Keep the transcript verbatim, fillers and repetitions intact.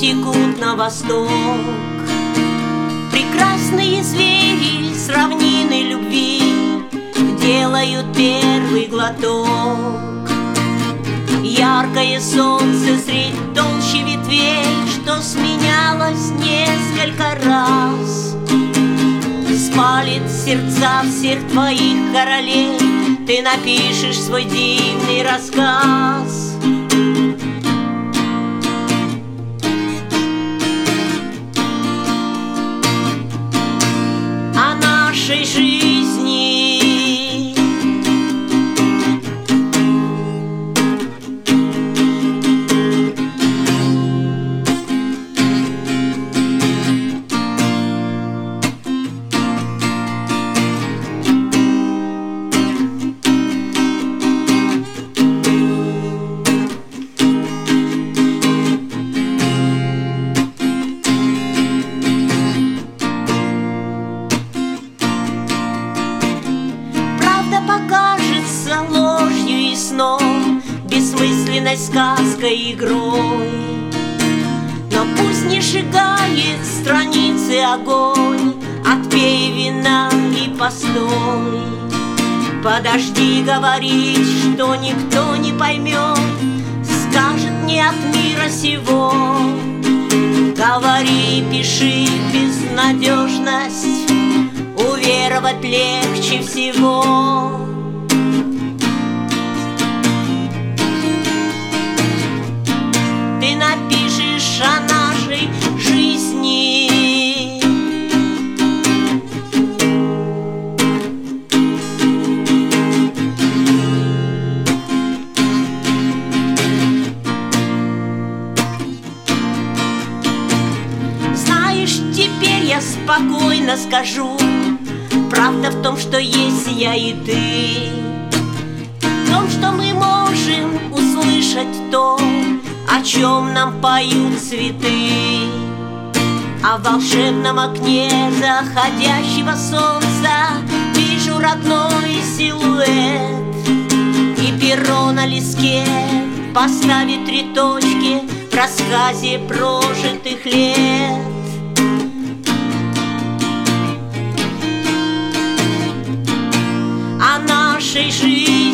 текут на восток. Прекрасные звери с равнины любви делают первый глоток. Яркое солнце средь толщи ветвей, что сменялось несколько раз, спалит сердца всех твоих королей. Ты напишешь свой дивный рассказ. О нашей жизни. Покажется ложью и сном, бессмысленной сказкой, игрой. Но пусть не сжигает страницы огонь, отпей вина и постой. Подожди говорить, что никто не поймет, скажет не от мира сего. Говори, пиши, безнадежность уверовать легче всего. Ты напишешь о нашей жизни. Знаешь, теперь я спокойно скажу, правда в том, что есть я и ты, в том, что мы можем услышать то, о чем нам поют цветы. А в волшебном окне заходящего солнца вижу родной силуэт, и перо на листке поставит три точки в рассказе прожитых лет. О нашей жизни.